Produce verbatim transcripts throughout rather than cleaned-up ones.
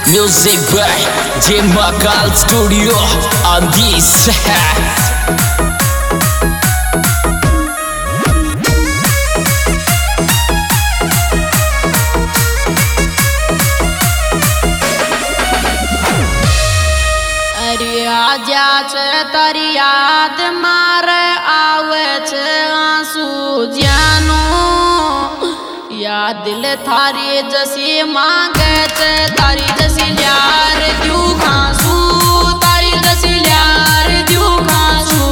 Music by J Makal Studio on this. आजा छे तारी याद मारे आवे छे आंसू जानो या दिल थारी जसी मांगे छे तारी जसी यार क्यों खांसू तारी जसी यार क्यों खांसू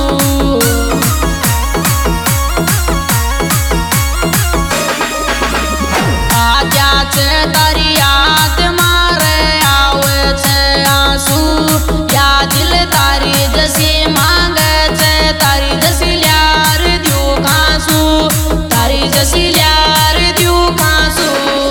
आजा छे तारी याद मारे आवे छे आंसू या दिल तारी जसी मांगे छे तारी जसी यार द्यू खांसू तारी जसी यार द्यू खांसू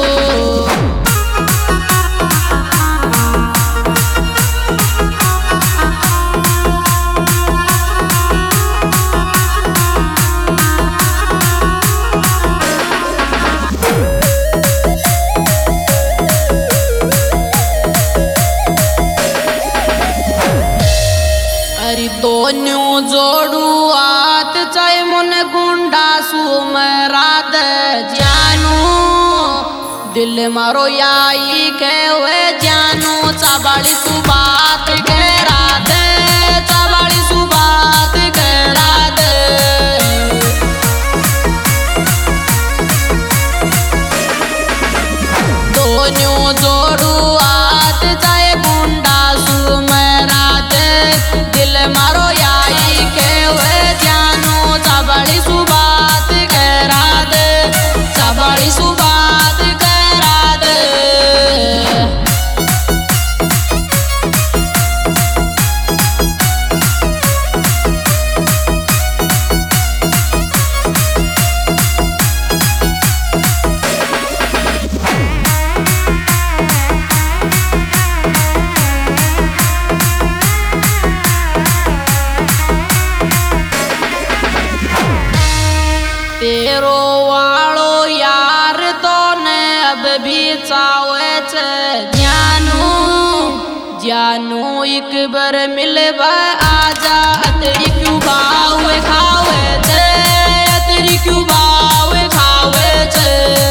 दोन्यों जोड़ू आत चाहे मुन गुंडा सुमराद जानू दिल मारो याई कहवे जानू चाबाड़ी सु बात कह रात चाबाड़ी सु बात कह रात दोन्यों जोड़ू आत चाहे गुंडा सुमराद दिल मारो याई कहवे जानू चाबाड़ी सु बात कह रात चाबाड़ी सु बात कह रात तेरो वालो यार तो ने अब भी चावे छे जानू जानू एक बार मिलवा आजा अतरी क्यों भाव खावे छे अतरी क्यों भाव खावे छे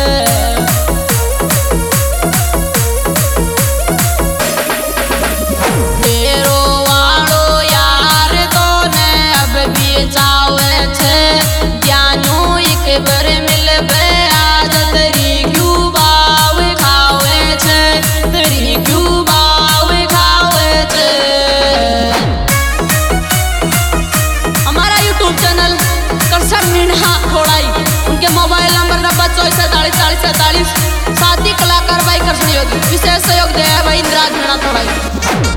तेरो वालो यार तो ने अब भी चावे छे जानू बर मिलबे आज तरी क्यों बाव खावे छे तरी क्यों बाव खावे छे हमारा यूट्यूब चैनल करसर मीणा थोड़ाई उनके मोबाइल नंबर नब्बे चौबीस सैंतालीस चालीस सैंतालीस साथी कलाकार भाई कर सहयोगी विशेष सहयोग दे भाई इंद्राज मीणा थोड़ाई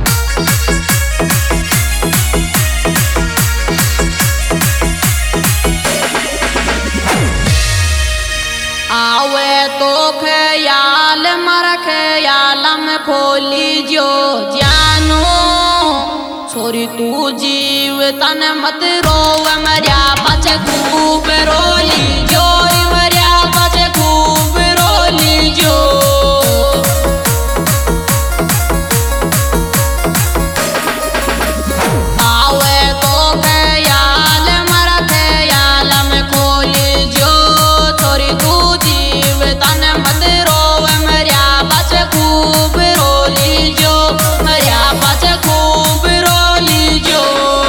आवे तो ख्याल मर ख्यालम खोली जो जानू छोरी तू जीव तन मत रोव मरिया पछ खूब रोली जो मरिया पछ खूब रोली जो आवे तो ख्याल मर ख्यालम खोली जो छोरी तू तन मत रोव मरिया पछ खूब रोली जो मरिया पछ खूब रोली जो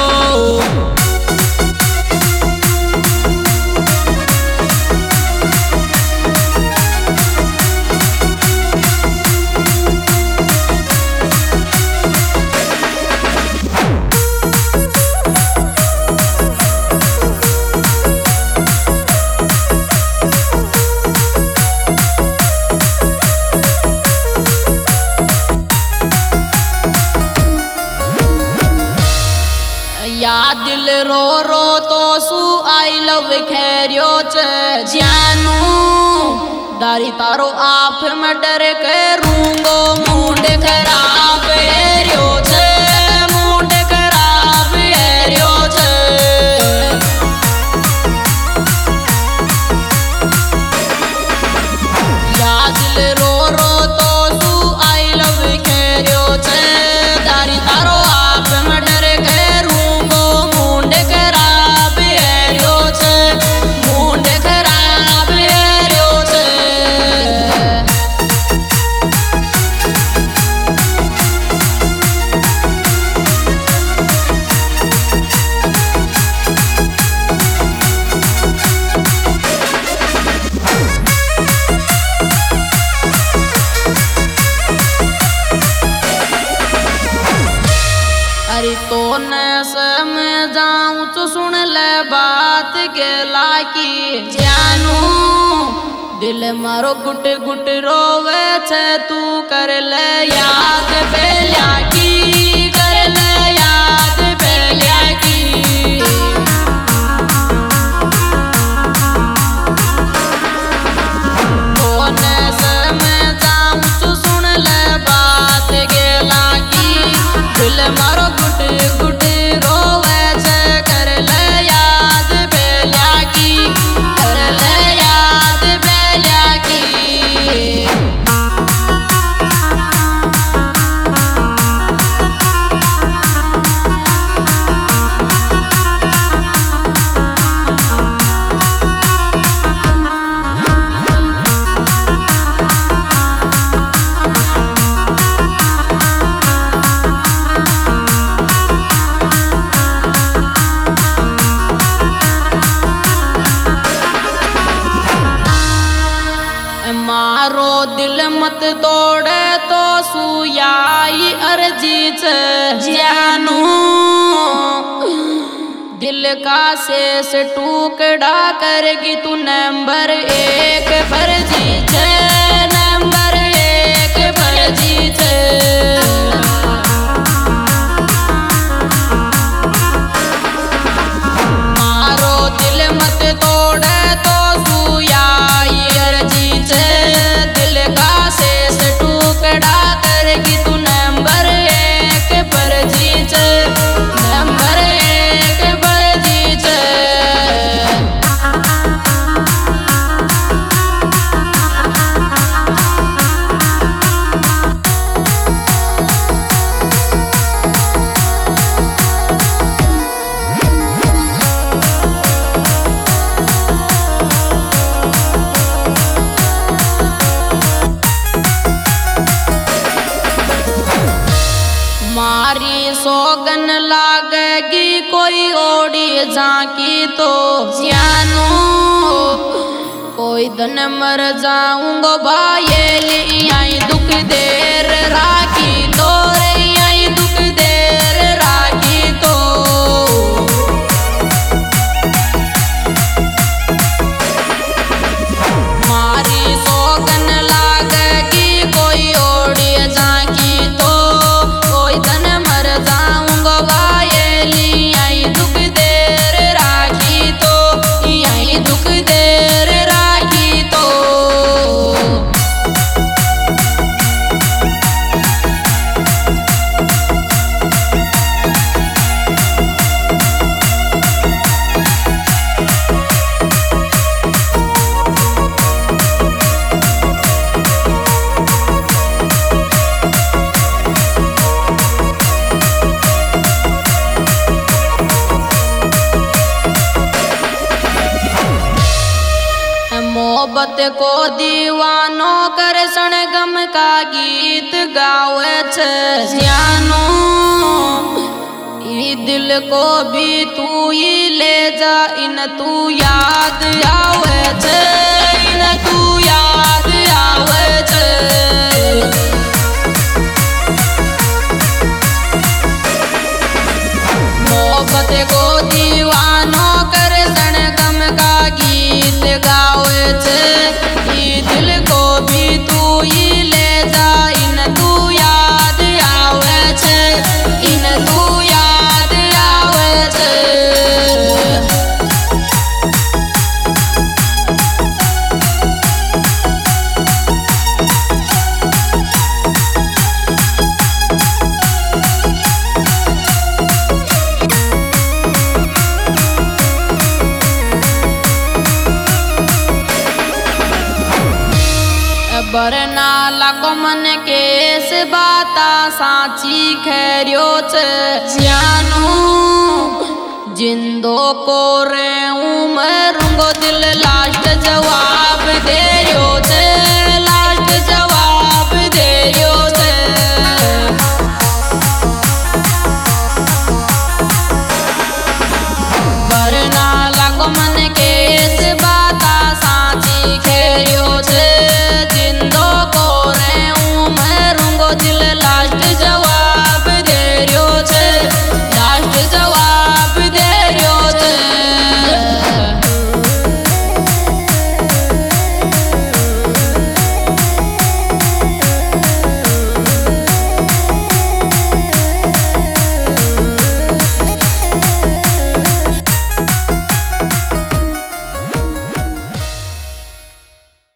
या दिल रो रो तो सु आई लव खेरियो छे जानू दारी तारो आप में डर के रूंगो मुंड खराब हेरियो छे मुंड खराब हेरियो छे या दिल रो रो तो सु आई लव खेरियो की जानू दिल मारो गुट गुट रोवे छे तू कर ले याद बेलिया की कर ले याद बेलिया की कोने से मैं जाऊं तू सुन ले बात गेला की दिल मारो गुट गुट रोवे छे कर ले याद बेलिया की कर ले याद बेलिया की मारो दिल मत तोड़े तो सुयाई अर्जी छे जानू दिल का शेष टुकड़ा करेगी तू नंबर एक फर्जी छे नंबर एक फर्जी छे मारो दिल मत तोड़े तो सुयाई अर्जी छे दिल का शेष टुकड़ा करेगी तू नंबर एक फर्जी छे नंबर एक फर्जी छे मारी सोगन लागेगी कोई ओड़ी झांकी तो जानू कोई दिन मर जाऊंगो भाई आई दुख देर राखी तो रे आई दुख देर राखी तो मारी सोगन लागेगी कोई ओड़ी झांकी तो कोई तन मर जाऊंगो वायली आई दुख देर राखी तो आई दुख देर राखी तो मोहब्बत को दीवानो कर सनगम का गीत गावे छे जानू ई दिल को भी तू ही ले जा इन तू याद आवे छे इन तू याद आवे छे मोहब्बत को दीवानो कर सनगम का गीत गावे छे ई दिल को भी तू ही ले जा इन तू याद आवे छे इन तू याद आवे छे बरनाला को मन केस बाता साची खैरियो छे जानू जिंदो को रे उमरूंगो दिल लास्ट जवाब दे रियो छे लास्ट जवाब दे रियो छे बरनाला को मन केस बाता साची खैरियो